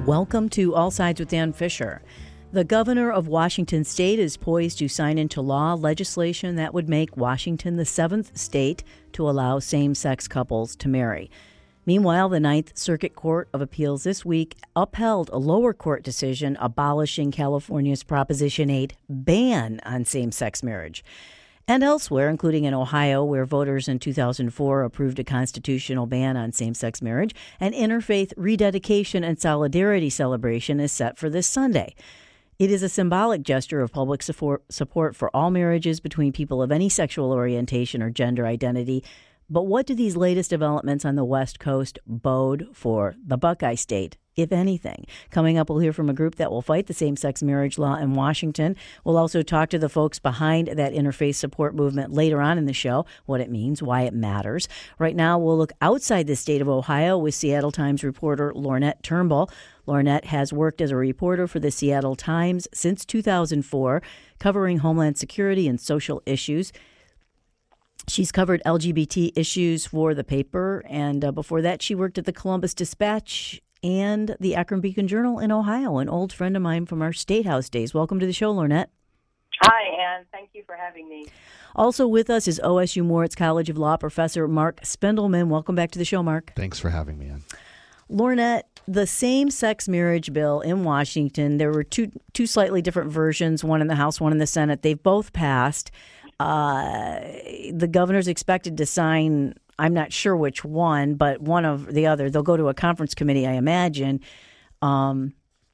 Welcome to All Sides with Dan Fisher. The governor of Washington state is poised to sign into law legislation that would make Washington the seventh state to allow same-sex couples to marry. Meanwhile, the Ninth Circuit Court of Appeals this week upheld a lower court decision abolishing California's Proposition 8 ban on same-sex marriage. And elsewhere, including in Ohio, where voters in 2004 approved a constitutional ban on same-sex marriage, an interfaith rededication and solidarity celebration is set for this Sunday. It is a symbolic gesture of public support for all marriages between people of any sexual orientation or gender identity. But what do these latest developments on the West Coast bode for the Buckeye State, if anything? Coming up, we'll hear from a group that will fight the same-sex marriage law in Washington. We'll also talk to the folks behind that interfaith support movement later on in the show, what it means, why it matters. Right now, we'll look outside the state of Ohio with Seattle Times reporter Lornette Turnbull. Lornette has worked as a reporter for the Seattle Times since 2004, covering homeland security and social issues. She's covered LGBT issues for the paper, and before that, she worked at the Columbus Dispatch and the Akron Beacon Journal in Ohio, an old friend of mine from our State House days. Welcome to the show, Lornette. Hi, Ann. Thank you for having me. Also with us is OSU Moritz College of Law professor Mark Spindelman. Welcome back to the show, Mark. Thanks for having me, Ann. Lornette, the same-sex marriage bill in Washington, there were two slightly different versions, one in the House, one in the Senate. They've both passed. The governor's expected to sign, I'm not sure which one, but one of the other. They'll go to a conference committee, I imagine. Where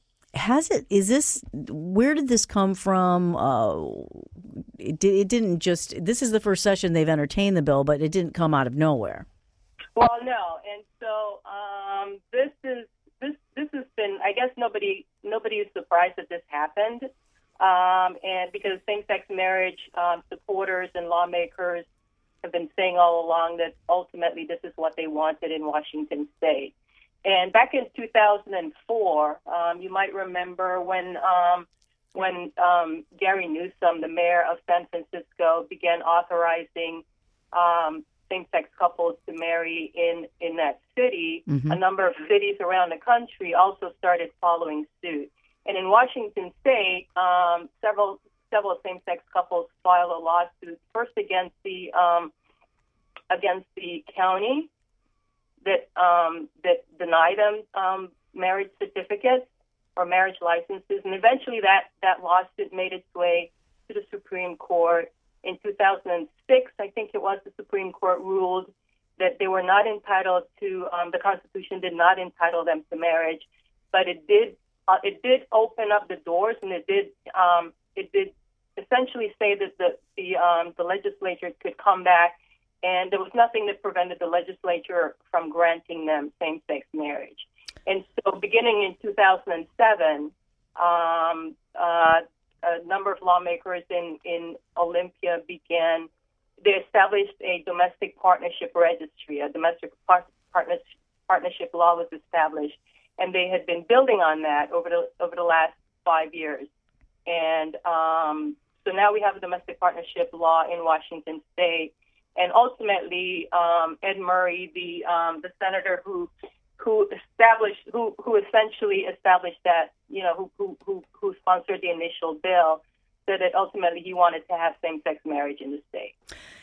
did this come from? It didn't just, this is the first session they've entertained the bill, but it didn't come out of nowhere. Well, no. And so this has been, I guess nobody is surprised that this happened. And because same-sex marriage supporters and lawmakers have been saying all along that ultimately this is what they wanted in Washington state. And back in 2004, you might remember when Gary Newsom, the mayor of San Francisco, began authorizing same-sex couples to marry in that city. Mm-hmm. A number of cities around the country also started following suit. And in Washington state, several same-sex couples filed a lawsuit first against the county that denied them marriage certificates or marriage licenses, and eventually that lawsuit made its way to the Supreme Court. In 2006, I think it was, the Supreme Court ruled that they were not entitled to. The Constitution did not entitle them to marriage, but it did. It did open up the doors, and it did essentially say that the legislature could come back, and there was nothing that prevented the legislature from granting them same-sex marriage. And so, beginning in 2007, a number of lawmakers in Olympia they established a domestic partnership registry. A domestic partnership law was established. And they had been building on that over the last 5 years. And so now we have a domestic partnership law in Washington state. And ultimately, Ed Murray, the senator who essentially established that, who sponsored the initial bill, said that ultimately he wanted to have same-sex marriage in the state.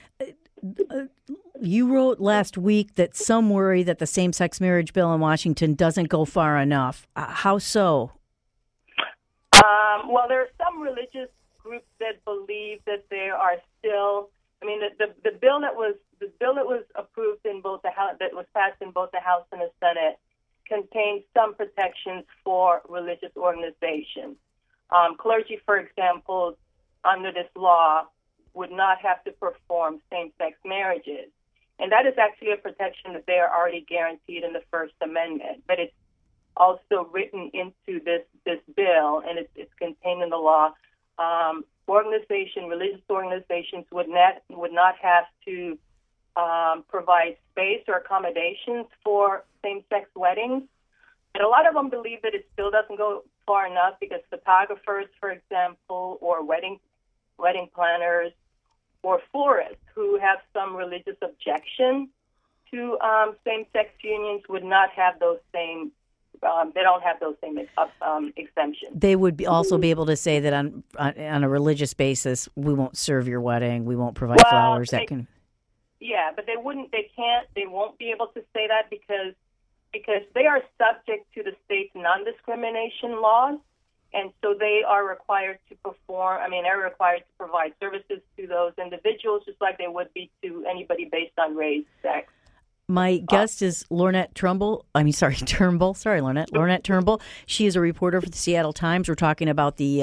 You wrote last week that some worry that the same-sex marriage bill in Washington doesn't go far enough. How so? Well, there are some religious groups that believe that there are still. I mean, the bill that was approved in both the House, that was passed in both the House and the Senate, contains some protections for religious organizations. Clergy, for example, under this law, would not have to perform same-sex marriages. And that is actually a protection that they are already guaranteed in the First Amendment. But it's also written into this bill, and it's contained in the law. Religious organizations would not have to provide space or accommodations for same-sex weddings. And a lot of them believe that it still doesn't go far enough because photographers, for example, or wedding planners, or florists who have some religious objection to same-sex unions would not have those same they don't have those same exemptions. They would also be able to say that on a religious basis, we won't serve your wedding, we won't provide flowers. Yeah, but they won't be able to say that because they are subject to the state's non-discrimination laws, and so they are required to they're required to provide services to those individuals just like they would be to anybody based on race, sex. My guest is Lornette Turnbull. Turnbull. Sorry, Lornette. Lornette Turnbull. She is a reporter for the Seattle Times. We're talking about the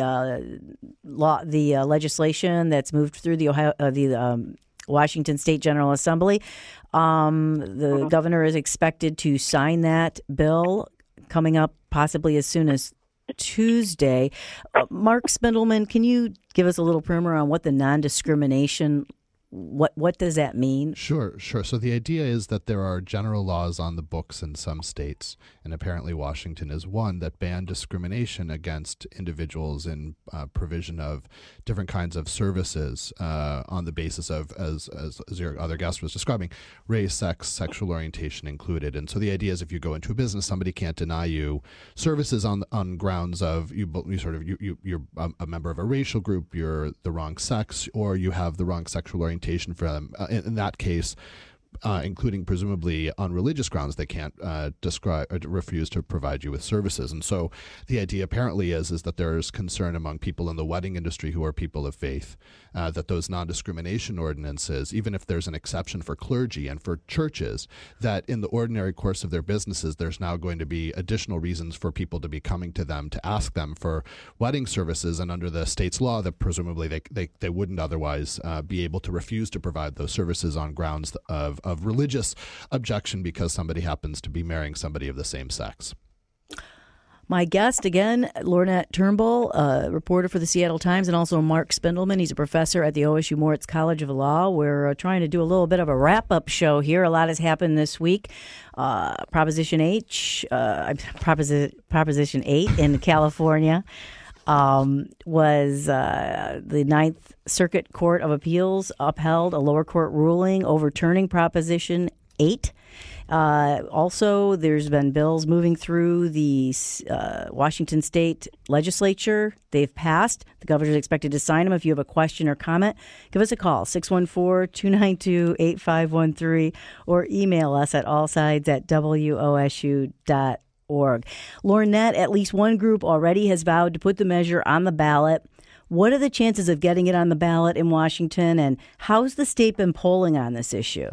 legislation that's moved through the Washington State General Assembly. The governor is expected to sign that bill coming up possibly as soon as Tuesday. Mark Spindleman, can you give us a little primer on what the non-discrimination, what does that mean? Sure. So the idea is that there are general laws on the books in some states, and apparently Washington is one, that ban discrimination against individuals in provision of different kinds of services on the basis of, as your other guest was describing, race, sex, sexual orientation included. And so the idea is if you go into a business, somebody can't deny you services on grounds of you're a member of a racial group, you're the wrong sex, or you have the wrong sexual orientation for them. In that case, including presumably on religious grounds, they can't refuse to provide you with services. And so the idea apparently is that there's concern among people in the wedding industry who are people of faith that those non-discrimination ordinances, even if there's an exception for clergy and for churches, that in the ordinary course of their businesses, there's now going to be additional reasons for people to be coming to them to ask them for wedding services. And under the state's law, that presumably they wouldn't otherwise be able to refuse to provide those services on grounds of religious objection because somebody happens to be marrying somebody of the same sex. My guest, again, Lornette Turnbull, reporter for the Seattle Times, and also Mark Spindleman. He's a professor at the OSU Moritz College of Law. We're trying to do a little bit of a wrap-up show here. A lot has happened this week. Proposition 8 in California was the Ninth Circuit Court of Appeals upheld a lower court ruling overturning Proposition 8. Also, there's been bills moving through the Washington State Legislature. They've passed. The governor is expected to sign them. If you have a question or comment, give us a call, 614-292-8513, or email us at allsides@wosu.org. Lornette, at least one group already has vowed to put the measure on the ballot. What are the chances of getting it on the ballot in Washington, and how's the state been polling on this issue?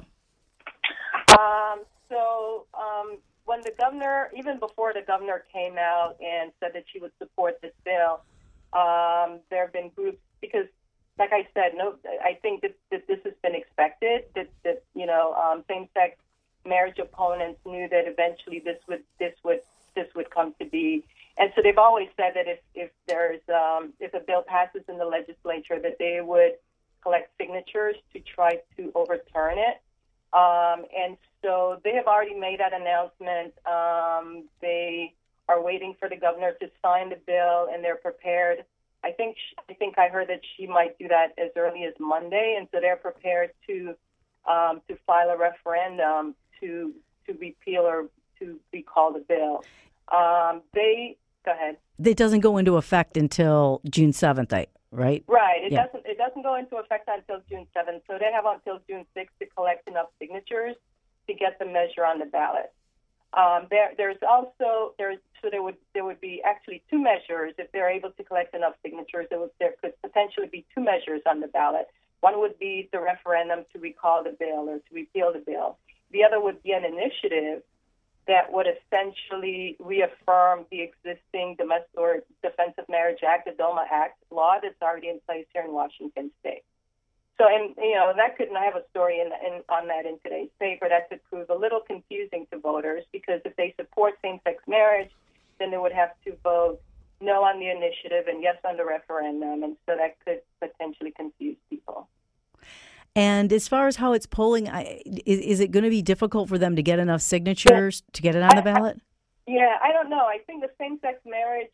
When the governor, even before the governor came out and said that she would support this bill, there have been groups, because, like I said, I think that this has been expected, that same-sex marriage opponents knew that eventually this would come to be. And so they've always said that if a bill passes in the legislature, that they would collect signatures to try to overturn it. And so they have already made that announcement. They are waiting for the governor to sign the bill, and they're prepared. I think I heard that she might do that as early as Monday, and so they're prepared to file a referendum to repeal or to recall the bill. Go ahead. It doesn't go into effect until June 7th, right? Right. It doesn't go into effect until June 7th. So they have until June 6th to collect enough signatures to get the measure on the ballot. There would be actually two measures. If they're able to collect enough signatures, there could potentially be two measures on the ballot. One would be the referendum to recall the bill or to repeal the bill. The other would be an initiative that would essentially reaffirm the existing Domestic or Defense of Marriage Act, the DOMA Act law that's already in place here in Washington State. So, and that could, and I have a story on that in today's paper, that could prove a little confusing to voters, because if they support same-sex marriage, then they would have to vote no on the initiative and yes on the referendum, and so that could potentially confuse people. And as far as how it's polling, is it going to be difficult for them to get enough signatures to get it on the ballot? I don't know. I think the same-sex marriage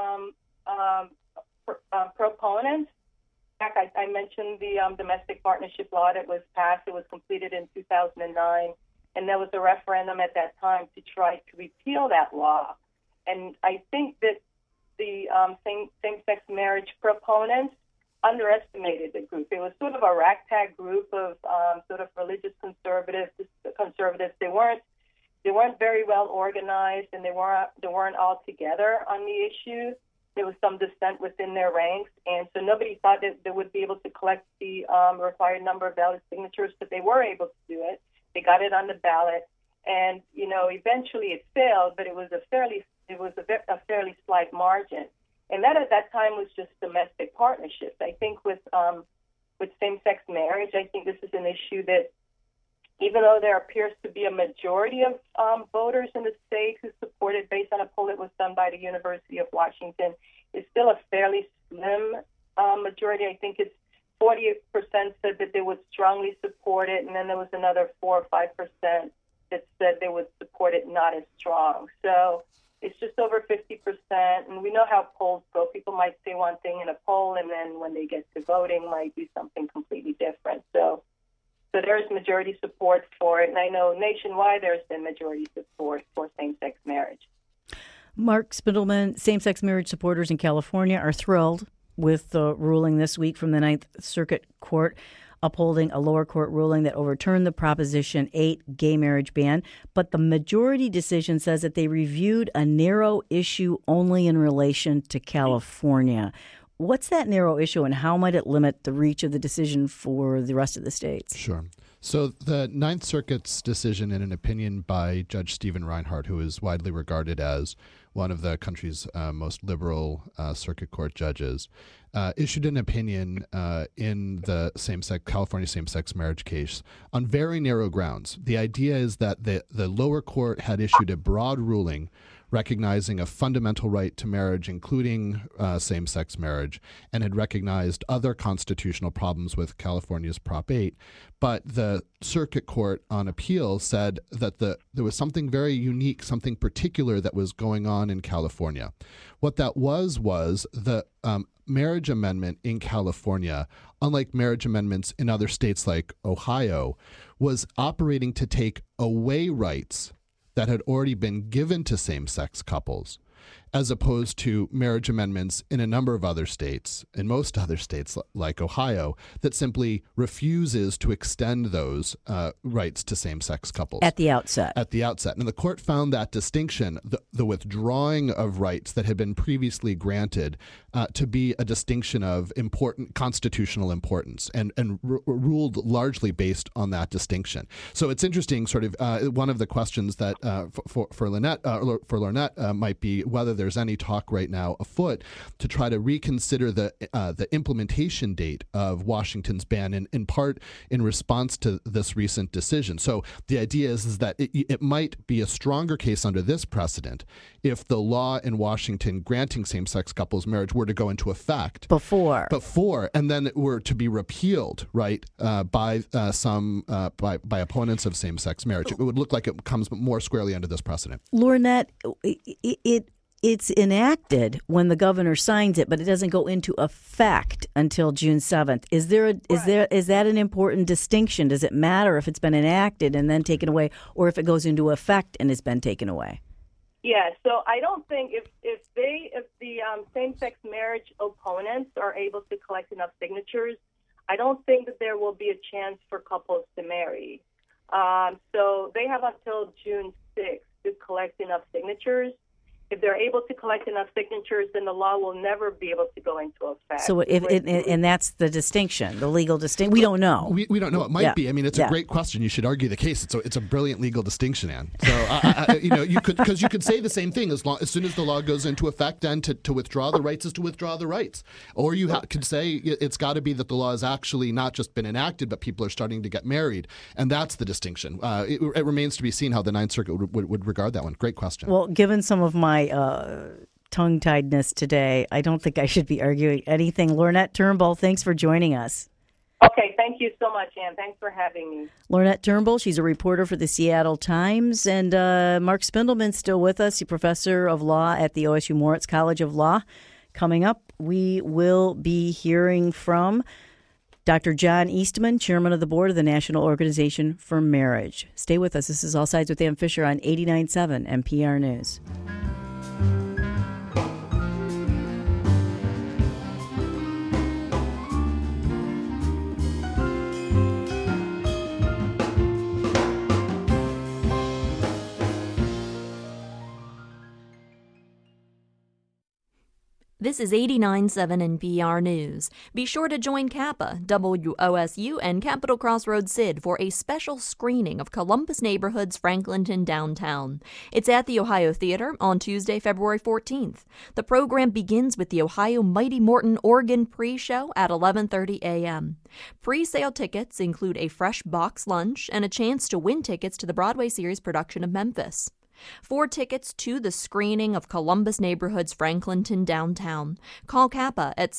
proponents, I mentioned the domestic partnership law that was passed. It was completed in 2009, and there was a referendum at that time to try to repeal that law. And I think that the same-sex marriage proponents underestimated the group. It was sort of a ragtag group of sort of religious conservatives. They weren't very well organized, and they weren't all together on the issue. There was some dissent within their ranks, and so nobody thought that they would be able to collect the required number of valid signatures, but they were able to do it. They got it on the ballot, and eventually it failed, but it was a fairly slight margin. And that at that time was just domestic partnerships. I think with same-sex marriage, I think this is an issue that, even though there appears to be a majority of voters in the state who support it based on a poll that was done by the University of Washington, it's still a fairly slim majority. I think it's 40% said that they would strongly support it, and then there was another 4 or 5% that said they would support it not as strong. So it's just over 50%, and we know how polls go. People might say one thing in a poll, and then when they get to voting, might do something completely different. So there's majority support for it, and I know nationwide there's been majority support for same-sex marriage. Mark Spindleman, same-sex marriage supporters in California are thrilled with the ruling this week from the Ninth Circuit Court, upholding a lower court ruling that overturned the Proposition 8 gay marriage ban. But the majority decision says that they reviewed a narrow issue only in relation to California. What's that narrow issue, and how might it limit the reach of the decision for the rest of the states? Sure. So the Ninth Circuit's decision, in an opinion by Judge Stephen Reinhart, who is widely regarded as one of the country's most liberal circuit court judges, issued an opinion in the California same-sex marriage case on very narrow grounds. The idea is that the lower court had issued a broad ruling recognizing a fundamental right to marriage, including same-sex marriage, and had recognized other constitutional problems with California's Prop 8. But the circuit court on appeal said that there was something very unique, something particular that was going on in California. What that was the marriage amendment in California, unlike marriage amendments in other states like Ohio, was operating to take away rights that had already been given to same-sex couples, as opposed to marriage amendments in a number of other states, in most other states like Ohio, that simply refuses to extend those rights to same-sex couples. At the outset. And the court found that distinction, the withdrawing of rights that had been previously granted, to be a distinction of important constitutional importance, and ruled largely based on that distinction. So it's interesting, sort of one of the questions that for Lornette might be whether there's any talk right now afoot to try to reconsider the implementation date of Washington's ban, in part in response to this recent decision. So the idea is that it might be a stronger case under this precedent if the law in Washington granting same-sex couples marriage were to go into effect before, and then it were to be repealed, right, by opponents of same-sex marriage. It would look like it comes more squarely under this precedent. Lornette, it's enacted when the governor signs it, but it doesn't go into effect until June 7th. Is that an important distinction? Does it matter if it's been enacted and then taken away, or if it goes into effect and has been taken away? Yeah, so I don't think if the same-sex marriage opponents are able to collect enough signatures, I don't think that there will be a chance for couples to marry. So they have until June 6th to collect enough signatures. If they're able to collect enough signatures, then the law will never be able to go into effect. So and that's the distinction, the legal distinction. We don't know. We don't know. It might be. I mean, it's a great question. You should argue the case. It's a brilliant legal distinction, Ann. So you could say the same thing as soon as the law goes into effect, and to withdraw the rights is to withdraw the rights, or you could say it's got to be that the law has actually not just been enacted, but people are starting to get married, and that's the distinction. It remains to be seen how the Ninth Circuit would regard that one. Great question. Well, given some of my tongue-tiedness today, I don't think I should be arguing anything. Lornette Turnbull, thanks for joining us. Okay, thank you so much, Ann. Thanks for having me. Lornette Turnbull, she's a reporter for the Seattle Times. And Mark Spindleman's still with us, a professor of law at the OSU Moritz College of Law. Coming up, we will be hearing from Dr. John Eastman, chairman of the board of the National Organization for Marriage. Stay with us. This is All Sides with Ann Fisher on 89.7 NPR News. This is 89.7 NPR News. Be sure to join Kappa, WOSU, and Capitol Crossroads SID for a special screening of Columbus Neighborhood's Franklinton Downtown. It's at the Ohio Theater on Tuesday, February 14th. The program begins with the Ohio Mighty Morton Organ pre-show at 11:30 a.m. Pre-sale tickets include a fresh box lunch and a chance to win tickets to the Broadway series production of Memphis. For tickets to the screening of Columbus Neighborhood's Franklinton Downtown, call Kappa at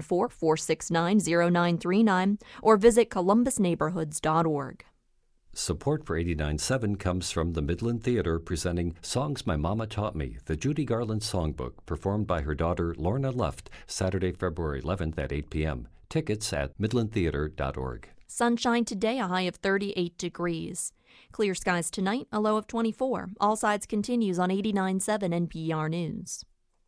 614-469-0939 or visit columbusneighborhoods.org. Support for 89.7 comes from the Midland Theater presenting Songs My Mama Taught Me, the Judy Garland Songbook, performed by her daughter Lorna Luft, Saturday, February 11th at 8 p.m. Tickets at midlandtheater.org. Sunshine today, a high of 38 degrees. Clear skies tonight, a low of 24. All Sides continues on 89.7 NPR News.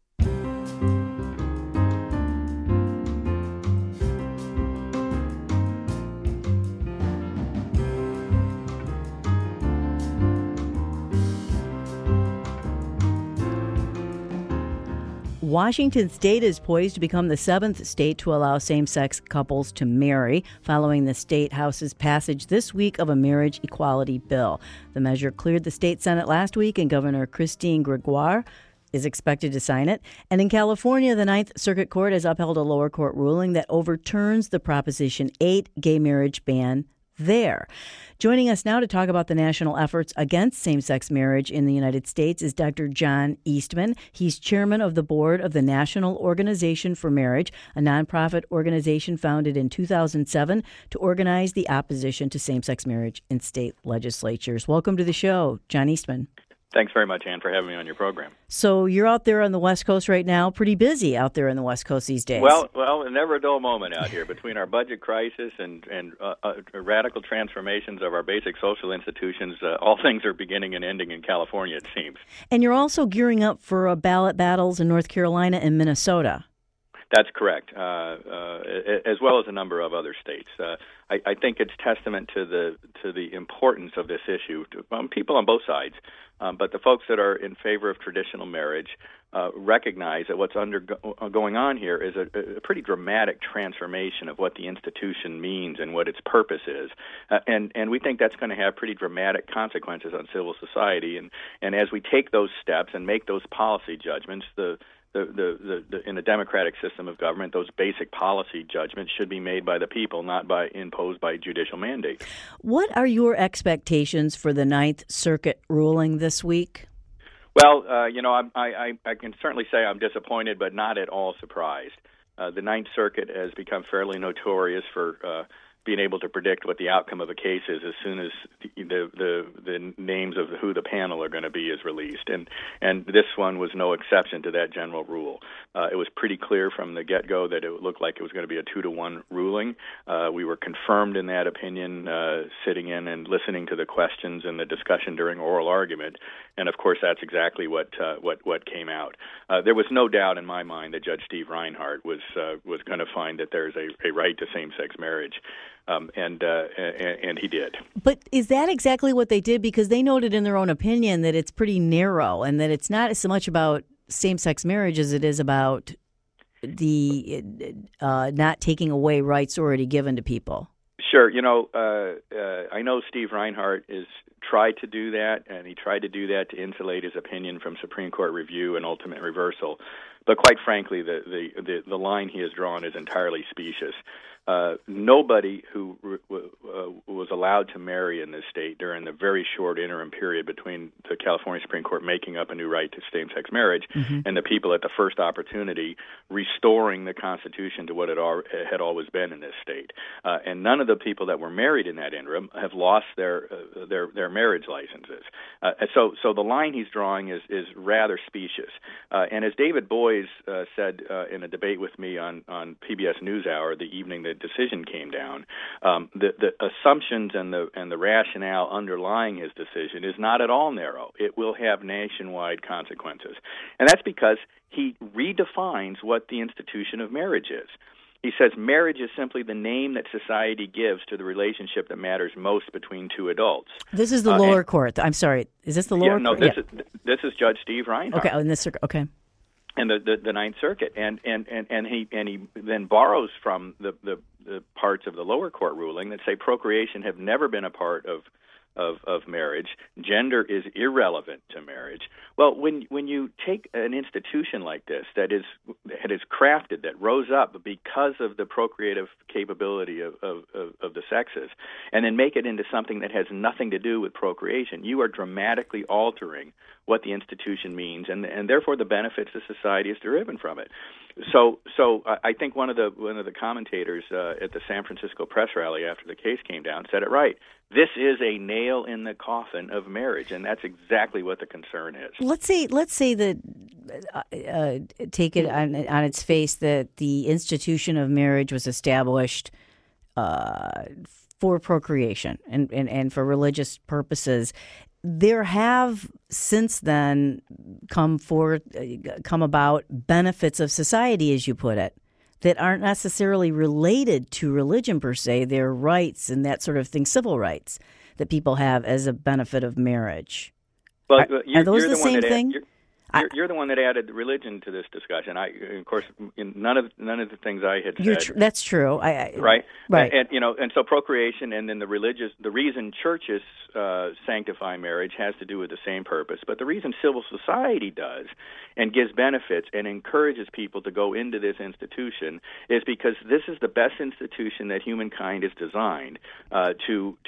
Washington State is poised to become the 7th state to allow same-sex couples to marry, following the state house's passage this week of a marriage equality bill. The measure cleared the state Senate last week, and Governor Christine Gregoire is expected to sign it. And in California, the Ninth Circuit Court has upheld a lower court ruling that overturns the Proposition 8 gay marriage ban there. Joining us now to talk about the national efforts against same-sex marriage in the United States is Dr. John Eastman. He's chairman of the board of the National Organization for Marriage, a nonprofit organization founded in 2007 to organize the opposition to same-sex marriage in state legislatures. Welcome to the show, John Eastman. Thanks very much, Ann, for having me on your program. So you're out there on the West Coast right now, pretty busy out there on the West Coast these days. Well, never a dull moment out here. Between our budget crisis and radical transformations of our basic social institutions, all things are beginning and ending in California, it seems. And you're also gearing up for ballot battles in North Carolina and Minnesota. That's correct, as well as a number of other states. I think it's testament to the importance of this issue to people on both sides. But the folks that are in favor of traditional marriage recognize that what's going on here is a pretty dramatic transformation of what the institution means and what its purpose is. And we think that's going to have pretty dramatic consequences on civil society. And as we take those steps and make those policy judgments, in the democratic system of government, those basic policy judgments should be made by the people, not imposed by judicial mandate. What are your expectations for the Ninth Circuit ruling this week? Well, I can certainly say I'm disappointed, but not at all surprised. The Ninth Circuit has become fairly notorious for being able to predict what the outcome of a case is as soon as the names of who the panel are going to be is released. And this one was no exception to that general rule. It was pretty clear from the get-go that it looked like it was going to be a 2-1 ruling. We were confirmed in that opinion, sitting in and listening to the questions and the discussion during oral argument. And, of course, that's exactly what came out. There was no doubt in my mind that Judge Steve Reinhart was going to find that there's a right to same-sex marriage. And he did. But is that exactly what they did? Because they noted in their own opinion that it's pretty narrow and that it's not so much about same-sex marriage as it is about the not taking away rights already given to people. Sure. I know Steve Reinhart is tried to do that, and he tried to do that to insulate his opinion from Supreme Court review and ultimate reversal. But quite frankly, the line he has drawn is entirely specious. Nobody who was allowed to marry in this state during the very short interim period between the California Supreme Court making up a new right to same-sex marriage and the people at the first opportunity restoring the Constitution to what it had always been in this state. And none of the people that were married in that interim have lost their marriage licenses. So the line he's drawing is rather specious. And as David Boies said in a debate with me on PBS NewsHour the evening that decision came down, the assumptions and the rationale underlying his decision is not at all narrow. It will have nationwide consequences. And that's because he redefines what the institution of marriage is. He says marriage is simply the name that society gives to the relationship that matters most between two adults. This is the lower court. I'm sorry. Is this the lower court? This is Judge Steve Reinhart. Okay, in this circuit. Okay. And the Ninth Circuit, and he then borrows from the parts of the lower court ruling that say procreation have never been a part of marriage. Gender is irrelevant to marriage. Well, when you take an institution like this that is crafted, that rose up because of the procreative capability of the sexes, and then make it into something that has nothing to do with procreation, you are dramatically altering what the institution means, and therefore the benefits to society is deriven from it. So I think one of the commentators at the San Francisco press rally after the case came down said it right. This is a nail in the coffin of marriage, and that's exactly what the concern is. Let's say that take it on its face that the institution of marriage was established for procreation and for religious purposes. There have since then come about benefits of society, as you put it, that aren't necessarily related to religion per se. They're rights and that sort of thing, civil rights that people have as a benefit of marriage. Well, are those the same thing? You're the one that added religion to this discussion. Of course, none of the things I had said. That's true. Right. And so procreation, and then the reason churches sanctify marriage has to do with the same purpose. But the reason civil society does and gives benefits and encourages people to go into this institution is because this is the best institution that humankind is designed to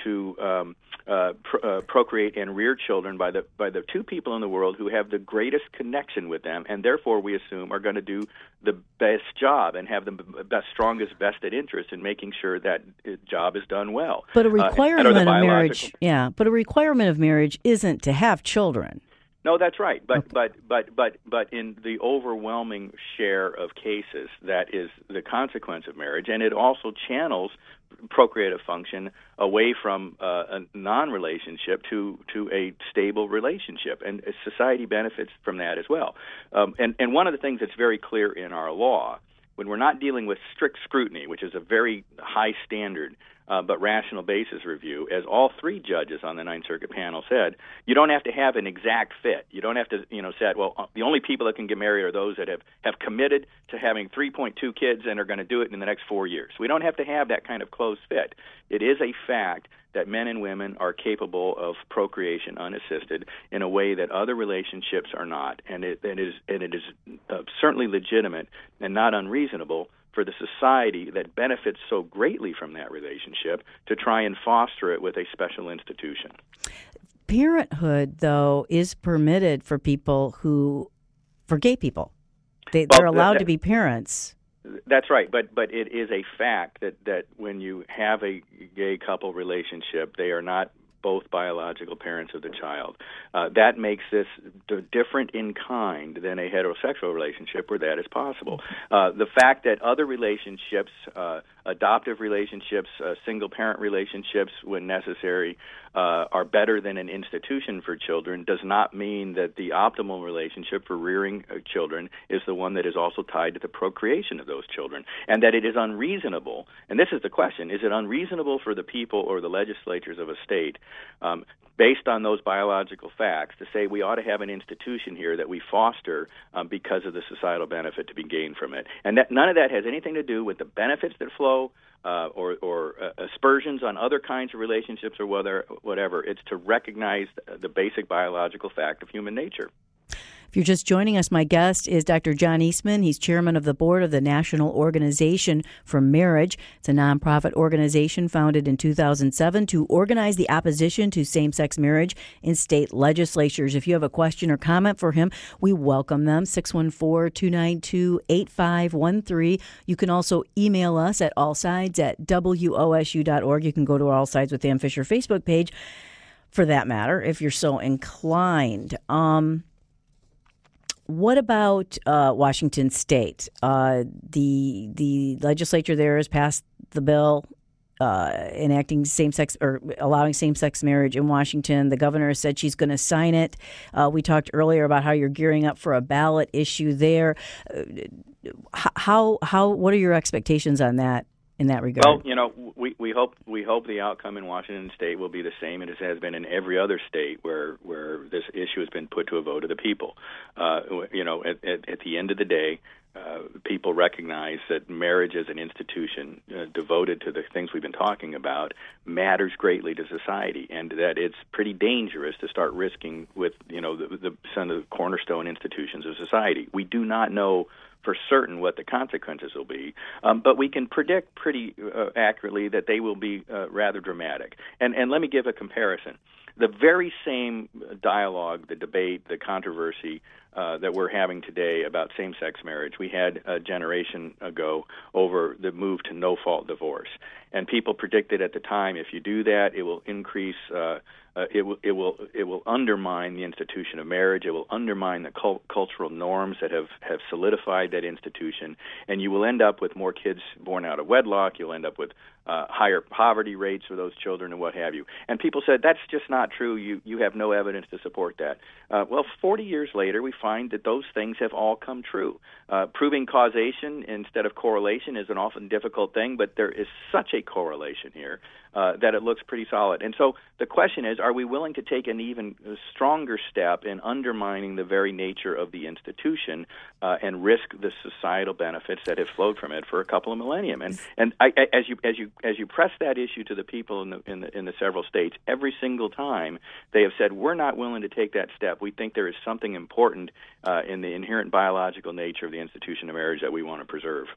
procreate and rear children by the two people in the world who have the greatest connection with them, and therefore we assume are going to do the best job and have the strongest vested interest in making sure that job is done well. But a requirement of marriage, but a requirement of marriage isn't to have children. No, that's right. But in the overwhelming share of cases, that is the consequence of marriage, and it also channels procreative function away from a non-relationship to a stable relationship, and society benefits from that as well. And one of the things that's very clear in our law, when we're not dealing with strict scrutiny, which is a very high standard, but rational basis review, as all three judges on the Ninth Circuit panel said, you don't have to have an exact fit. You don't have to, say, well, the only people that can get married are those that have committed to having 3.2 kids and are going to do it in the next 4 years. We don't have to have that kind of close fit. It is a fact that men and women are capable of procreation unassisted in a way that other relationships are not, and it is certainly legitimate and not unreasonable for the society that benefits so greatly from that relationship to try and foster it with a special institution. Parenthood, though, is permitted for gay people. They're allowed to be parents. That's right, but it is a fact that when you have a gay couple relationship, they are not both biological parents of the child. That makes this different in kind than a heterosexual relationship where that is possible. The fact that other relationships, adoptive relationships, single-parent relationships, when necessary, are better than an institution for children does not mean that the optimal relationship for rearing children is the one that is also tied to the procreation of those children, and that it is unreasonable, and this is the question, is it unreasonable for the people or the legislatures of a state based on those biological facts to say we ought to have an institution here that we foster because of the societal benefit to be gained from it. And that none of that has anything to do with the benefits that flow or aspersions on other kinds of relationships or whatever. It's to recognize the basic biological fact of human nature. If you're just joining us, my guest is Dr. John Eastman. He's chairman of the board of the National Organization for Marriage. It's a nonprofit organization founded in 2007 to organize the opposition to same-sex marriage in state legislatures. If you have a question or comment for him, we welcome them, 614-292-8513. You can also email us at allsides@wosu.org. You can go to our All Sides with Dan Fisher Facebook page, for that matter, if you're so inclined. What about Washington State? The legislature there has passed the bill enacting same-sex or allowing same-sex marriage in Washington. The governor said she's going to sign it. We talked earlier about how you're gearing up for a ballot issue there. What are your expectations on that in that regard? Well, we hope the outcome in Washington State will be the same as it has been in every other state where this issue has been put to a vote of the people. At the end of the day, people recognize that marriage as an institution devoted to the things we've been talking about matters greatly to society, and that it's pretty dangerous to start risking with some of the cornerstone institutions of society. We do not know for certain what the consequences will be, but we can predict pretty accurately that they will be rather dramatic. And let me give a comparison. The very same dialogue, the debate, the controversy that we're having today about same-sex marriage, we had a generation ago over the move to no-fault divorce. And people predicted at the time, if you do that, it will increase, it will undermine the institution of marriage. It will undermine the cultural norms that have solidified that institution, and you will end up with more kids born out of wedlock. You'll end up with higher poverty rates for those children and what have you. And people said, that's just not true. You have no evidence to support that. Well, 40 years later, we find that those things have all come true. Proving causation instead of correlation is an often difficult thing, but there is such a correlation here that it looks pretty solid. And so the question is, are we willing to take an even stronger step in undermining the very nature of the institution and risk the societal benefits that have flowed from it for a couple of millennium? And as you press that issue to the people in the several states, every single time they have said, we're not willing to take that step. We think there is something important in the inherent biological nature of the institution of marriage that we want to preserve.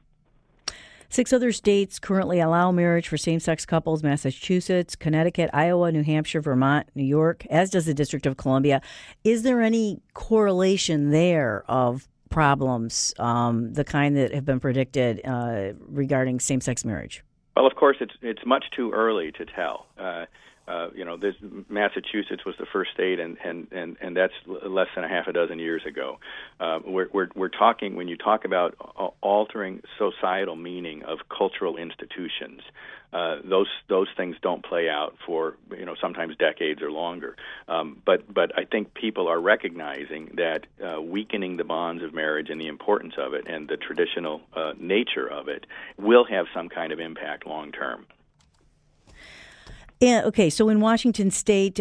6 other states currently allow marriage for same-sex couples: Massachusetts, Connecticut, Iowa, New Hampshire, Vermont, New York, as does the District of Columbia. Is there any correlation there of problems, the kind that have been predicted regarding same-sex marriage? Well, of course, it's much too early to tell. Massachusetts was the first state, and that's less than a half a dozen years ago. We're talking, when you talk about altering societal meaning of cultural institutions, those things don't play out for sometimes decades or longer. But I think people are recognizing that weakening the bonds of marriage and the importance of it and the traditional nature of it will have some kind of impact long term. Yeah, okay, so in Washington State,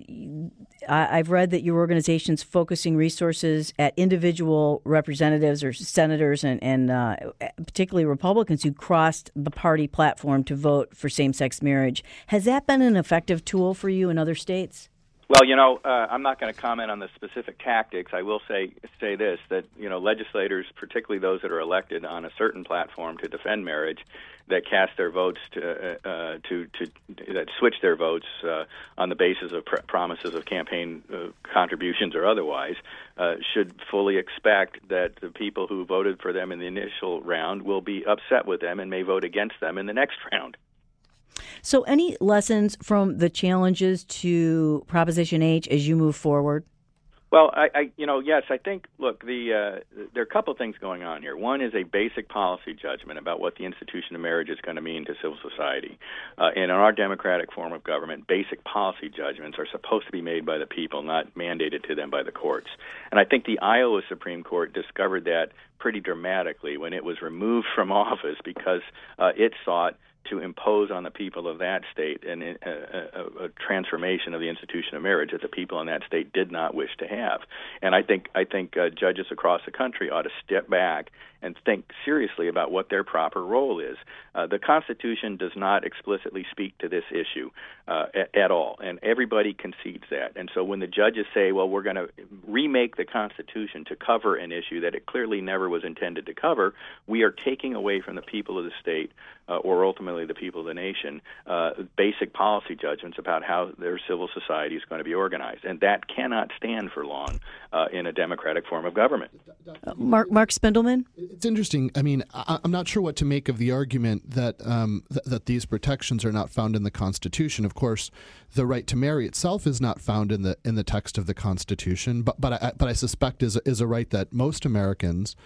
I've read that your organization's focusing resources at individual representatives or senators and particularly Republicans who crossed the party platform to vote for same-sex marriage. Has that been an effective tool for you in other states? Well, I'm not going to comment on the specific tactics. I will say this, that, legislators, particularly those that are elected on a certain platform to defend marriage, that cast their votes that switch their votes on the basis of promises of campaign contributions or otherwise, should fully expect that the people who voted for them in the initial round will be upset with them and may vote against them in the next round. So any lessons from the challenges to Proposition H as you move forward? Well, yes, I think, look, there are a couple of things going on here. One is a basic policy judgment about what the institution of marriage is going to mean to civil society. And in our democratic form of government, basic policy judgments are supposed to be made by the people, not mandated to them by the courts. And I think the Iowa Supreme Court discovered that pretty dramatically when it was removed from office because it sought to impose on the people of that state a transformation of the institution of marriage that the people in that state did not wish to have. And I think judges across the country ought to step back and think seriously about what their proper role is. The Constitution does not explicitly speak to this issue at all, and everybody concedes that. And so when the judges say, well, we're going to remake the Constitution to cover an issue that it clearly never was intended to cover, we are taking away from the people of the state or ultimately the people of the nation, basic policy judgments about how their civil society is going to be organized. And that cannot stand for long in a democratic form of government. Mark Spindelman? It's interesting. I mean, I'm not sure what to make of the argument that that these protections are not found in the Constitution. Of course, the right to marry itself is not found in the text of the Constitution, but I suspect is a right that most Americans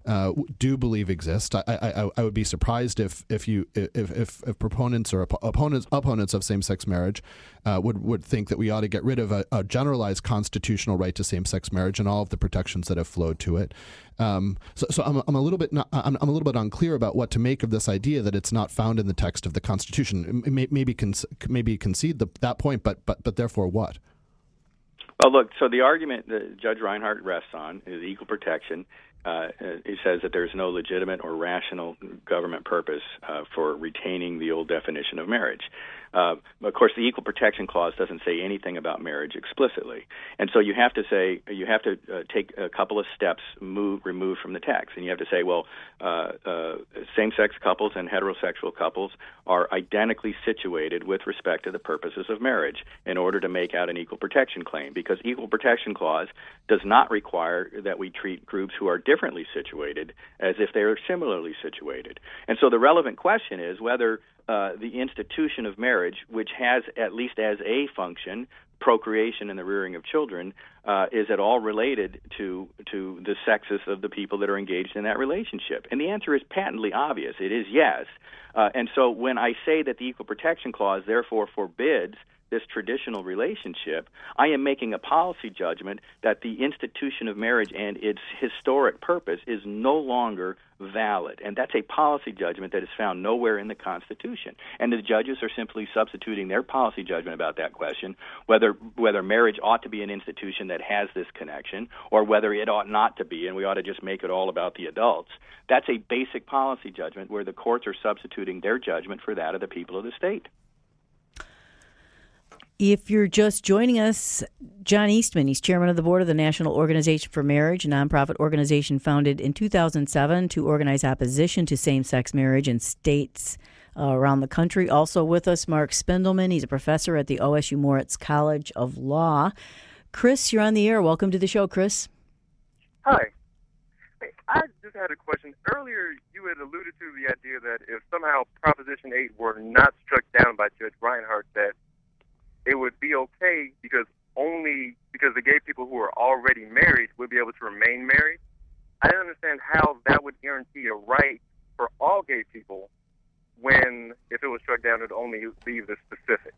do believe exist. I would be surprised if proponents or opponents of same-sex marriage would think that we ought to get rid of a generalized constitutional right to same-sex marriage and all of the protections that have flowed to it. So I'm a little bit unclear about what to make of this idea that it's not found in the text of the Constitution. Maybe concede that point, but therefore what? Well, look. So the argument that Judge Reinhart rests on is equal protection. He says that there's no legitimate or rational government purpose for retaining the old definition of marriage. Of course, the Equal Protection Clause doesn't say anything about marriage explicitly, and so you have to take a couple of steps removed from the text, and you have to say, well, same-sex couples and heterosexual couples are identically situated with respect to the purposes of marriage in order to make out an equal protection claim, because Equal Protection Clause does not require that we treat groups who are differently situated as if they are similarly situated. And so the relevant question is whether the institution of marriage, which has at least as a function procreation and the rearing of children, is at all related to the sexes of the people that are engaged in that relationship. And the answer is patently obvious. It is yes. And so when I say that the Equal Protection Clause therefore forbids this traditional relationship, I am making a policy judgment that the institution of marriage and its historic purpose is no longer valid. And that's a policy judgment that is found nowhere in the Constitution. And the judges are simply substituting their policy judgment about that question, whether marriage ought to be an institution that has this connection or whether it ought not to be, and we ought to just make it all about the adults. That's a basic policy judgment where the courts are substituting their judgment for that of the people of the state. If you're just joining us, John Eastman, he's chairman of the board of the National Organization for Marriage, a nonprofit organization founded in 2007 to organize opposition to same-sex marriage in states around the country. Also with us, Mark Spindelman. He's a professor at the OSU Moritz College of Law. Chris, you're on the air. Welcome to the show, Chris. Hi. Hey, I just had a question. Earlier, you had alluded to the idea that if somehow Proposition 8 were not struck down by Judge Reinhart, that it would be okay because the gay people who are already married would be able to remain married. I don't understand how that would guarantee a right for all gay people when, if it was struck down, it would only leave the specific.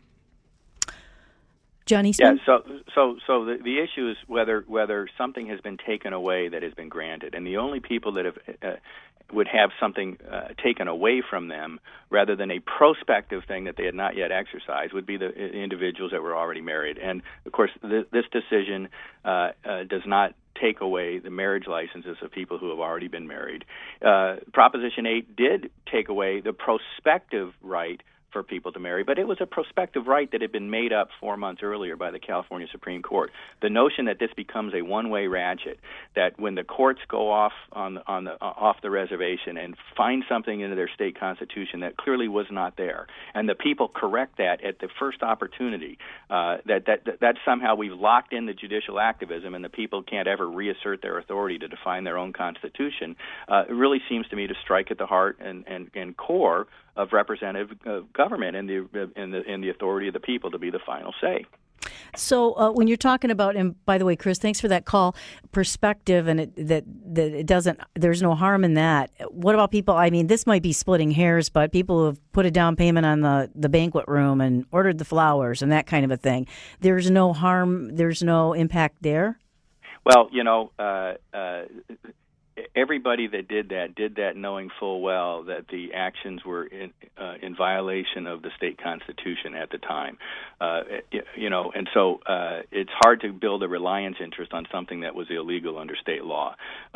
John Eastman? Yeah, so the issue is whether something has been taken away that has been granted, and the only people that would have something taken away from them rather than a prospective thing that they had not yet exercised would be the individuals that were already married. And, of course, this decision does not take away the marriage licenses of people who have already been married. Proposition 8 did take away the prospective right for people to marry, but it was a prospective right that had been made up 4 months earlier by the California Supreme Court. The notion that this becomes a one-way ratchet, that when the courts go off off the reservation and find something into their state constitution that clearly was not there, and the people correct that at the first opportunity, that somehow we've locked in the judicial activism and the people can't ever reassert their authority to define their own constitution, it really seems to me to strike at the heart and core of representative government and the authority of the people to be the final say. So when you're talking about, and by the way, Chris, thanks for that call, perspective, and that it doesn't, there's no harm in that. What about people, I mean, this might be splitting hairs, but people who have put a down payment on the banquet room and ordered the flowers and that kind of a thing. There's no harm, there's no impact there? Well, everybody that did that knowing full well that the actions were in violation of the state constitution at the time, and so it's hard to build a reliance interest on something that was illegal under state law.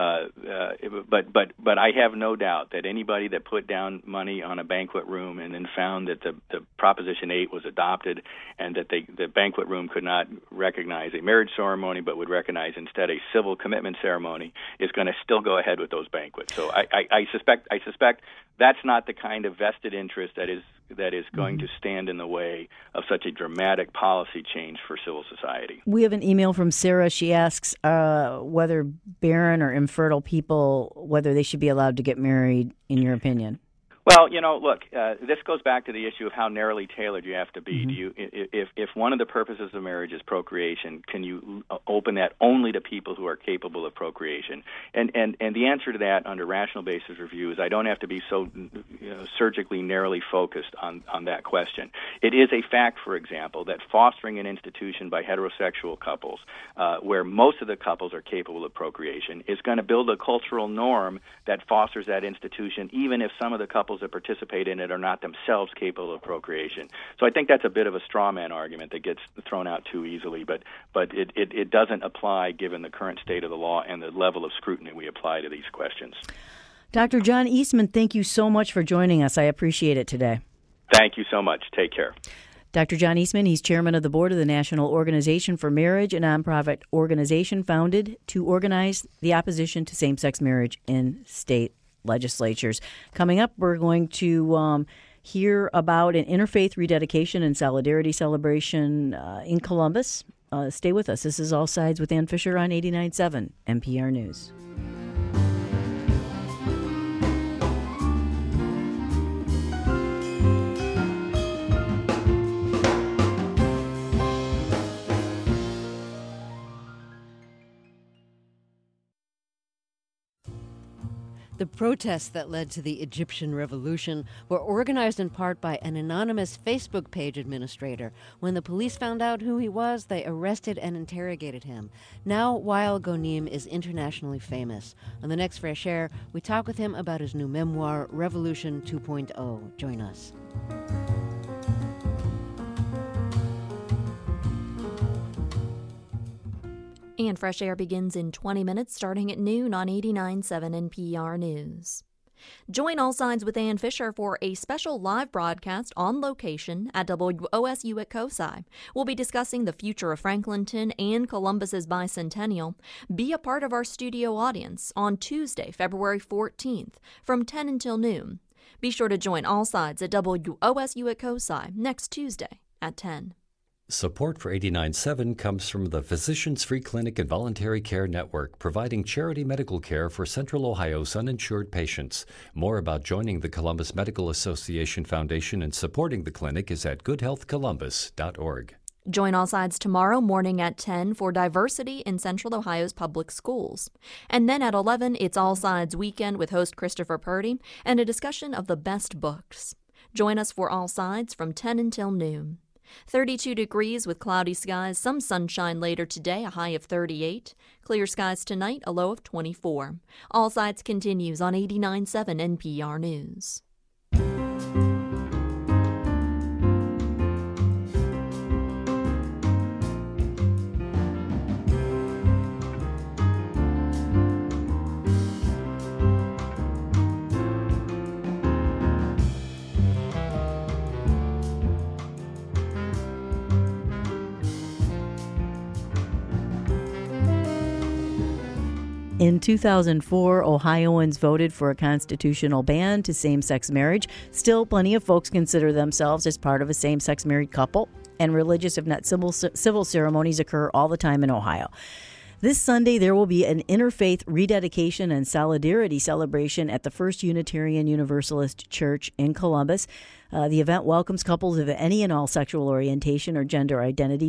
But I have no doubt that anybody that put down money on a banquet room and then found that the Proposition 8 was adopted and that the banquet room could not recognize a marriage ceremony but would recognize instead a civil commitment ceremony is going to still go ahead with those banquets. So I suspect that's not the kind of vested interest that is going to stand in the way of such a dramatic policy change for civil society. We have an email from Sarah. She asks whether barren or infertile people, whether they should be allowed to get married, in your opinion. Well, look, this goes back to the issue of how narrowly tailored you have to be. Mm-hmm. If one of the purposes of marriage is procreation, can you open that only to people who are capable of procreation? And the answer to that under rational basis review is I don't have to be so surgically narrowly focused on that question. It is a fact, for example, that fostering an institution by heterosexual couples, where most of the couples are capable of procreation, is going to build a cultural norm that fosters that institution, even if some of the couples that participate in it are not themselves capable of procreation. So I think that's a bit of a straw man argument that gets thrown out too easily, but it doesn't apply given the current state of the law and the level of scrutiny we apply to these questions. Dr. John Eastman, thank you so much for joining us. I appreciate it today. Thank you so much. Take care. Dr. John Eastman, he's chairman of the board of the National Organization for Marriage, a nonprofit organization founded to organize the opposition to same-sex marriage in state legislatures. Coming up, we're going to hear about an interfaith rededication and solidarity celebration in Columbus. Stay with us. This is All Sides with Ann Fisher on 89.7 NPR News. The protests that led to the Egyptian Revolution were organized in part by an anonymous Facebook page administrator. When the police found out who he was, they arrested and interrogated him. Now, Wael Ghonim is internationally famous. On the next Fresh Air, we talk with him about his new memoir, Revolution 2.0. Join us. And Fresh Air begins in 20 minutes, starting at noon on 89.7 NPR News. Join All Sides with Ann Fisher for a special live broadcast on location at WOSU at COSI. We'll be discussing the future of Franklinton and Columbus's bicentennial. Be a part of our studio audience on Tuesday, February 14th from 10 until noon. Be sure to join All Sides at WOSU at COSI next Tuesday at 10. Support for 89.7 comes from the Physicians Free Clinic and Voluntary Care Network, providing charity medical care for Central Ohio's uninsured patients. More about joining the Columbus Medical Association Foundation and supporting the clinic is at goodhealthcolumbus.org. Join All Sides tomorrow morning at 10 for diversity in Central Ohio's public schools. And then at 11, it's All Sides Weekend with host Christopher Purdy and a discussion of the best books. Join us for All Sides from 10 until noon. 32 degrees with cloudy skies, some sunshine later today, a high of 38. Clear skies tonight, a low of 24. All Sides continues on 89.7 NPR News. In 2004, Ohioans voted for a constitutional ban to same-sex marriage. Still, plenty of folks consider themselves as part of a same-sex married couple, and religious, if not civil ceremonies occur all the time in Ohio. This Sunday, there will be an interfaith rededication and solidarity celebration at the First Unitarian Universalist Church in Columbus. The event welcomes couples of any and all sexual orientation or gender identity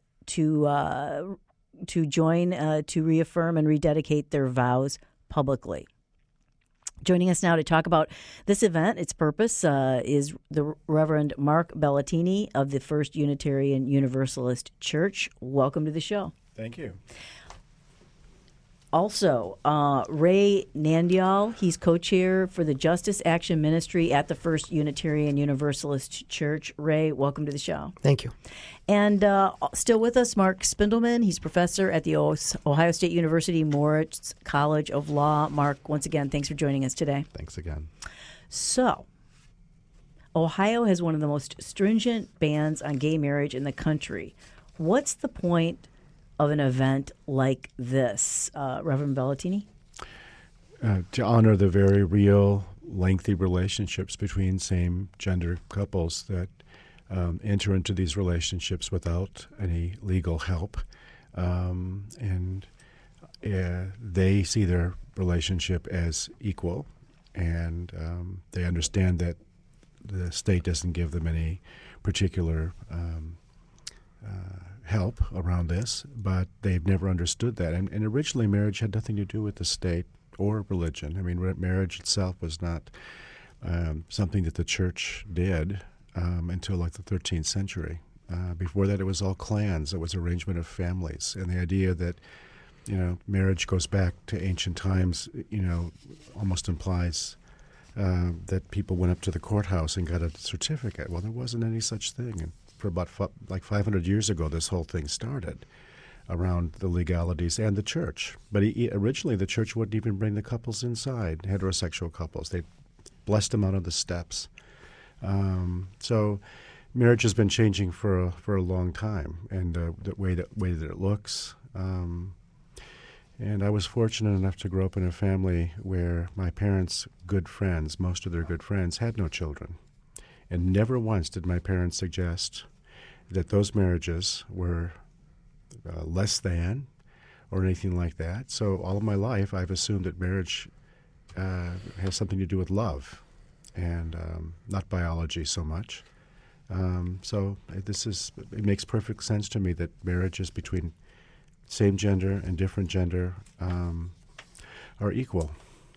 to join to reaffirm and rededicate their vows publicly. Joining us now to talk about this event, its purpose, is the Reverend Mark Bellatini of the First Unitarian Universalist Church. Welcome to the show. Thank you. Also, Ray Nandial, he's co-chair for the Justice Action Ministry at the First Unitarian Universalist Church. Ray, welcome to the show. Thank you. And still with us, Mark Spindelman. He's professor at the Ohio State University Moritz College of Law. Mark, once again, thanks for joining us today. Thanks again. So, Ohio has one of the most stringent bans on gay marriage in the country. What's the point of an event like this, Reverend Bellatini? To honor the very real, lengthy relationships between same-gender couples that enter into these relationships without any legal help. And they see their relationship as equal and they understand that the state doesn't give them any particular help around this, but they've never understood that. And originally, marriage had nothing to do with the state or religion. I mean, marriage itself was not something that the church did until like the 13th century. Before that, it was all clans. It was arrangement of families. And the idea that, marriage goes back to ancient times, almost implies that people went up to the courthouse and got a certificate. Well, there wasn't any such thing. And for about 500 years ago, this whole thing started around the legalities and the church. But originally, the church wouldn't even bring the couples inside, heterosexual couples. They blessed them out on the steps. So marriage has been changing for a long time, and the way that it looks. And I was fortunate enough to grow up in a family where my parents' good friends, most of their good friends, had no children. And never once did my parents suggest that those marriages were less than or anything like that. So all of my life, I've assumed that marriage has something to do with love and not biology so much. So it makes perfect sense to me that marriage is between same gender and different gender are equal.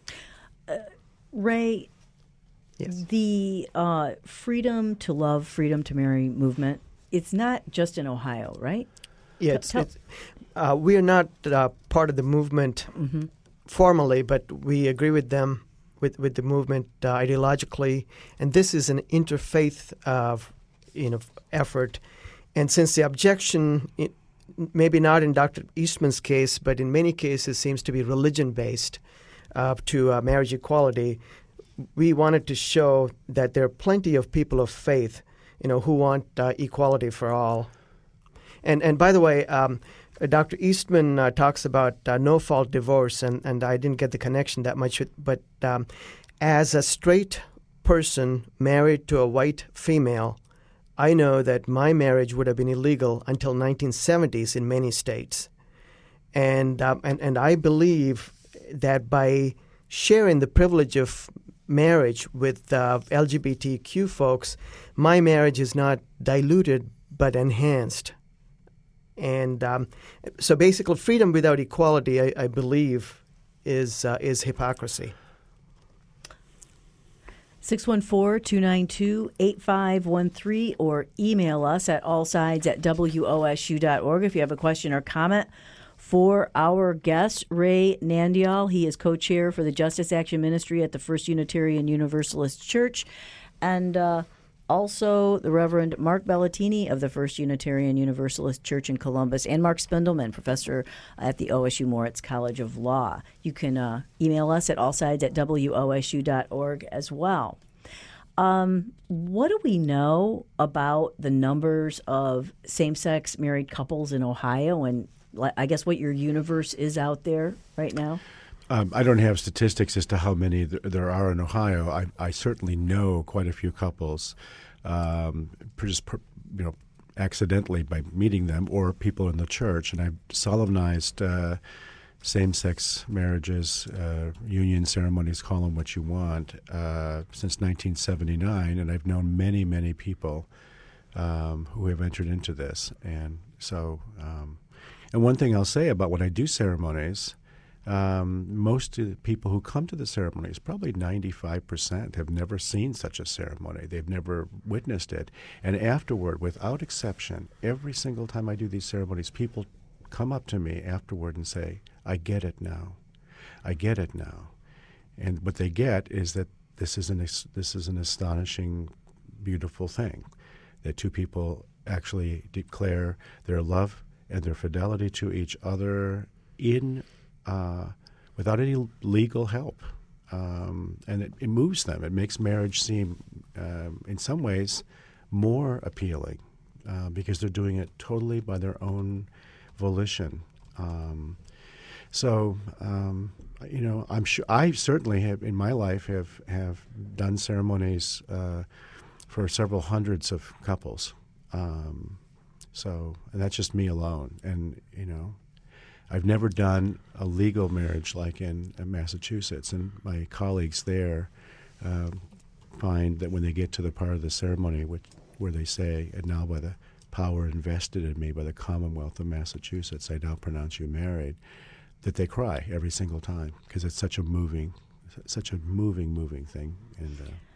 Ray, yes. The Freedom to Love, Freedom to Marry movement, it's not just in Ohio, right? Yeah, we are not part of the movement formally, but we agree with them, with the movement ideologically. And this is an interfaith effort. And since the objection, maybe not in Dr. Eastman's case, but in many cases seems to be religion-based to marriage equality, we wanted to show that there are plenty of people of faith, who want equality for all. And by the way, Dr. Eastman talks about no-fault divorce, and I didn't get the connection that much, but as a straight person married to a white female, I know that my marriage would have been illegal until 1970s in many states. And I believe that by sharing the privilege of marriage with LGBTQ folks, my marriage is not diluted but enhanced. And so basically freedom without equality, I believe, is hypocrisy. 614-292-8513 or email us at allsides@wosu.org if you have a question or comment for our guest, Ray Nandial. He is co-chair for the Justice Action Ministry at the First Unitarian Universalist Church, and also the Reverend Mark Bellatini of the First Unitarian Universalist Church in Columbus, and Mark Spindelman, professor at the OSU Moritz College of Law. You can email us at allsides@wosu.org as well. What do we know about the numbers of same-sex married couples in Ohio, and I guess what your universe is out there right now? I don't have statistics as to how many there are in Ohio. I certainly know quite a few couples, accidentally by meeting them or people in the church. And I've solemnized same-sex marriages, union ceremonies, call them what you want, since 1979. And I've known many, many people who have entered into this. And so, and one thing I'll say about when I do ceremonies, most of the people who come to the ceremonies, probably 95%, have never seen such a ceremony. They've never witnessed it. And afterward, without exception, every single time I do these ceremonies, people come up to me afterward and say, I get it now. I get it now. And what they get is that this is an astonishing, beautiful thing, that two people actually declare their love and their fidelity to each other without any legal help. And it moves them. It makes marriage seem, in some ways, more appealing because they're doing it totally by their own volition. I'm sure I certainly have, in my life, have done ceremonies for several hundreds of couples. And that's just me alone. And, I've never done a legal marriage like in Massachusetts, and my colleagues there find that when they get to the part of the ceremony where they say, "And now by the power invested in me by the Commonwealth of Massachusetts, I now pronounce you married," that they cry every single time because it's such a moving thing. And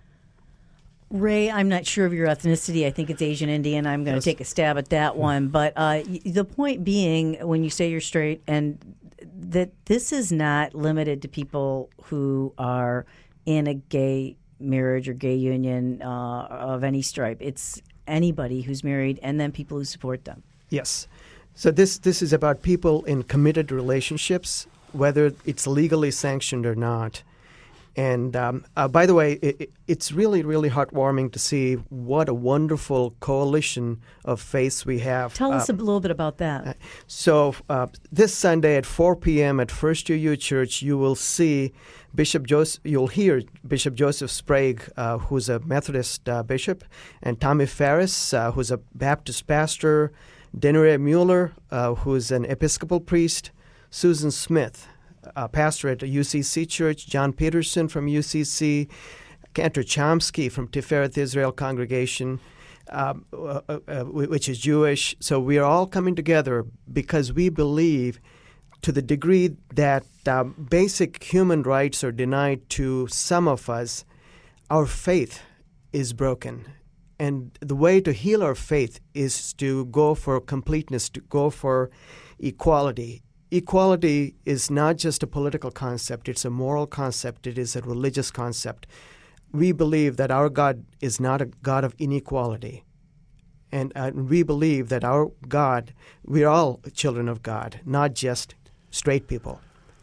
Ray, I'm not sure of your ethnicity. I think it's Asian Indian. I'm going to take a stab at that one. But the point being, when you say you're straight, and that this is not limited to people who are in a gay marriage or gay union of any stripe. It's anybody who's married and then people who support them. Yes. So this is about people in committed relationships, whether it's legally sanctioned or not. And by the way, it's really, really heartwarming to see what a wonderful coalition of faiths we have. Tell us a little bit about that. So this Sunday at 4 p.m. at First UU Church, you will see you'll hear Bishop Joseph Sprague, who's a Methodist bishop, and Tommy Ferris, who's a Baptist pastor, Denere Mueller, who's an Episcopal priest, Susan Smith, pastor at UCC Church, John Peterson from UCC, Cantor Chomsky from Tiferet Israel Congregation, which is Jewish. So we are all coming together because we believe, to the degree that basic human rights are denied to some of us, our faith is broken. And the way to heal our faith is to go for completeness, to go for equality. Equality is not just a political concept, it's a moral concept, it is a religious concept. We believe that our God is not a God of inequality. And we believe that our God, we're all children of God, not just straight people.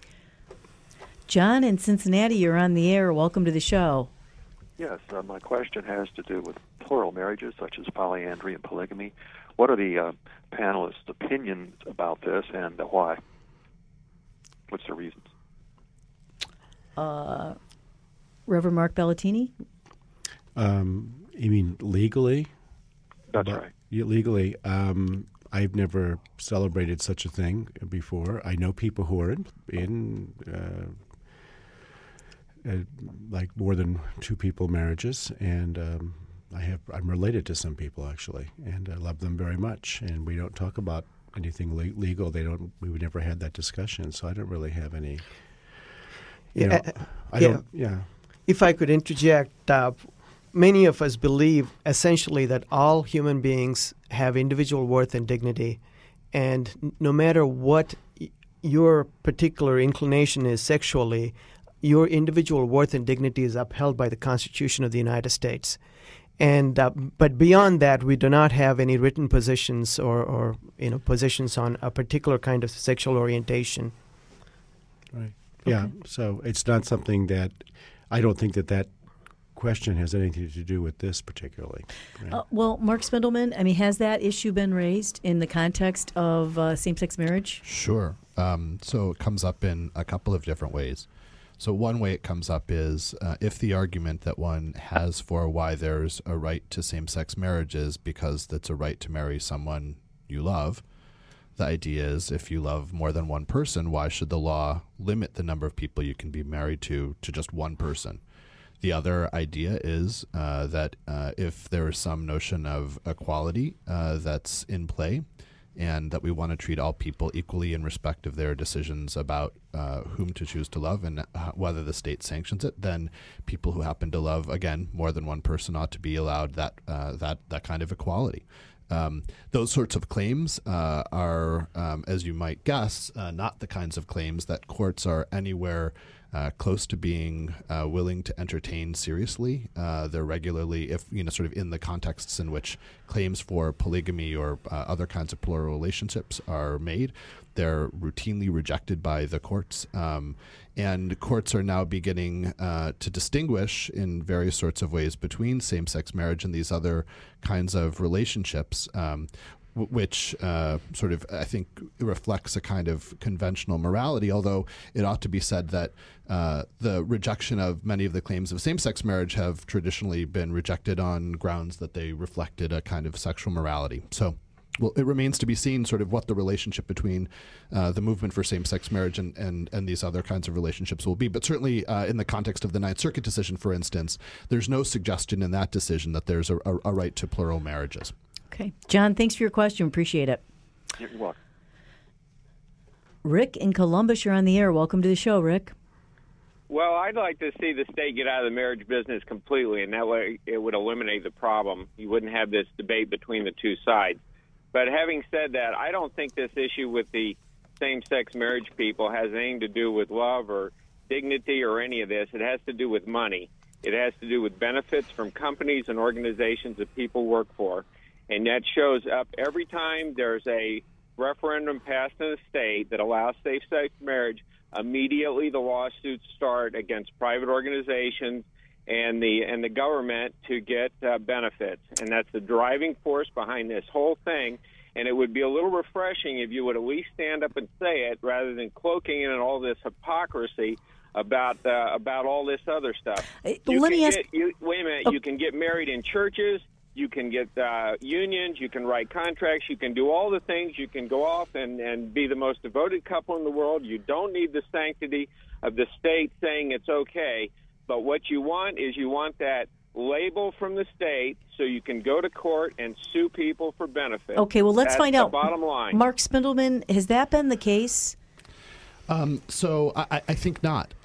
John in Cincinnati, you're on the air. Welcome to the show. Yes, my question has to do with plural marriages such as polyandry and polygamy. What are the panelists' opinions about this and why? What's the reasons? Reverend Mark Bellatini? You mean legally? That's right. Legally, I've never celebrated such a thing before. I know people who are in like more than two people marriages, and I'm related to some people actually, and I love them very much. And we don't talk about anything legal. We would never had that discussion, so I don't really have any. If I could interject, many of us believe essentially that all human beings have individual worth and dignity, and no matter what your particular inclination is sexually, your individual worth and dignity is upheld by the Constitution of the United States. And but beyond that, we do not have any written positions or positions on a particular kind of sexual orientation. Right. Okay. Yeah. So it's not something that I don't think that question has anything to do with this particularly. Right? Well, Mark Spindleman, I mean, has that issue been raised in the context of same-sex marriage? Sure. So it comes up in a couple of different ways. So one way it comes up is if the argument that one has for why there's a right to same-sex marriage is because that's a right to marry someone you love, the idea is if you love more than one person, why should the law limit the number of people you can be married to just one person? The other idea is that if there is some notion of equality that's in play, and that we want to treat all people equally in respect of their decisions about whom to choose to love and whether the state sanctions it, then people who happen to love, again, more than one person ought to be allowed that kind of equality. Those sorts of claims are, as you might guess, not the kinds of claims that courts are anywhere close to being willing to entertain seriously. They're regularly, sort of in the contexts in which claims for polygamy or other kinds of plural relationships are made, they're routinely rejected by the courts. And courts are now beginning to distinguish in various sorts of ways between same-sex marriage and these other kinds of relationships, which sort of, I think, reflects a kind of conventional morality, although it ought to be said that the rejection of many of the claims of same-sex marriage have traditionally been rejected on grounds that they reflected a kind of sexual morality. So it remains to be seen sort of what the relationship between the movement for same-sex marriage and these other kinds of relationships will be. But certainly in the context of the Ninth Circuit decision, for instance, there's no suggestion in that decision that there's a right to plural marriages. Okay. John, thanks for your question. Appreciate it. You're welcome. Rick in Columbus, you're on the air. Welcome to the show, Rick. Well, I'd like to see the state get out of the marriage business completely, and that way it would eliminate the problem. You wouldn't have this debate between the two sides. But having said that, I don't think this issue with the same-sex marriage people has anything to do with love or dignity or any of this. It has to do with money. It has to do with benefits from companies and organizations that people work for. And that shows up every time there's a referendum passed in a state that allows safe-sex marriage. Immediately the lawsuits start against private organizations and the government to get benefits. And that's the driving force behind this whole thing. And it would be a little refreshing if you would at least stand up and say it rather than cloaking in all this hypocrisy about all this other stuff. Wait a minute. You can get married in churches. You can get unions, you can write contracts, you can do all the things. You can go off and be the most devoted couple in the world. You don't need the sanctity of the state saying it's okay. But what you want is that label from the state so you can go to court and sue people for benefits. Okay, well, let's find out. Bottom line. Mark Spindleman, has that been the case? So I think not.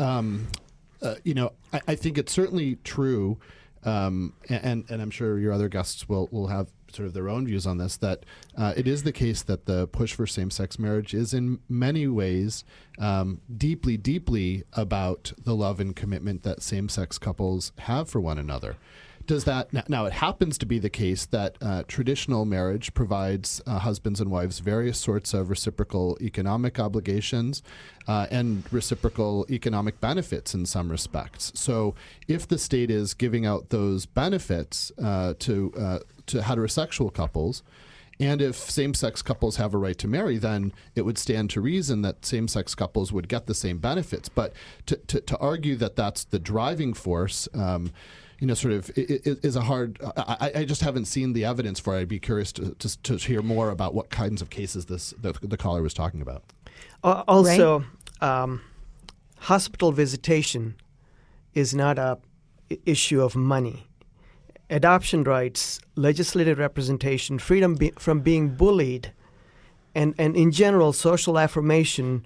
I think it's certainly true. And I'm sure your other guests will have sort of their own views on this, that it is the case that the push for same-sex marriage is in many ways deeply, deeply about the love and commitment that same-sex couples have for one another. Does that now? It happens to be the case that traditional marriage provides husbands and wives various sorts of reciprocal economic obligations and reciprocal economic benefits in some respects. So, if the state is giving out those benefits to heterosexual couples, and if same-sex couples have a right to marry, then it would stand to reason that same-sex couples would get the same benefits. But to argue that that's the driving force. Sort of is a hard. I just haven't seen the evidence for it. I'd be curious to hear more about what kinds of cases the caller was talking about. Also, hospital visitation is not a issue of money. Adoption rights, legislative representation, freedom from being bullied, and in general social affirmation,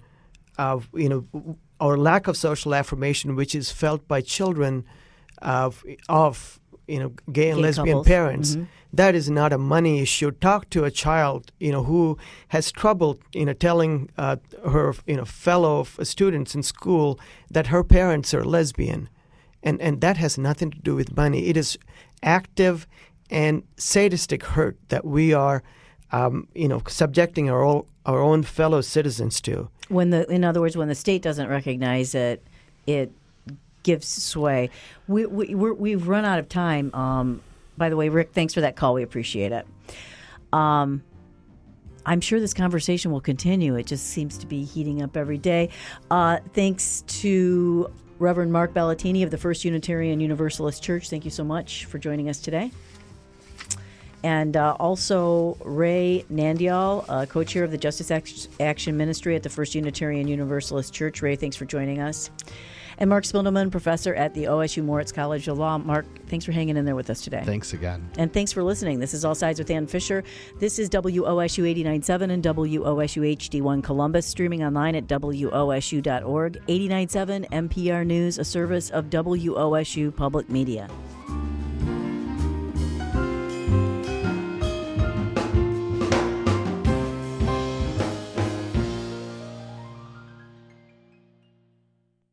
or lack of social affirmation, which is felt by children of gay and lesbian couples. parents. Mm-hmm. That is not a money issue. Talk to a child who has trouble telling her fellow students in school that her parents are lesbian, and that has nothing to do with money. It is active and sadistic hurt that we are subjecting our own fellow citizens to. In other words, when the state doesn't recognize it, it gives sway. We've run out of time. By the way, Rick, thanks for that call. We appreciate it. I'm sure this conversation will continue. It just seems to be heating up every day. Thanks to Reverend Mark Ballatini of the First Unitarian Universalist Church. Thank you so much for joining us today. And also Ray Nandial, co-chair of the Justice Action Ministry at the First Unitarian Universalist Church. Ray, thanks for joining us. And Mark Spindleman, professor at the OSU Moritz College of Law. Mark, thanks for hanging in there with us today. Thanks again. And thanks for listening. This is All Sides with Ann Fisher. This is WOSU 89.7 and WOSU HD1 Columbus, streaming online at WOSU.org. 89.7 NPR News, a service of WOSU Public Media.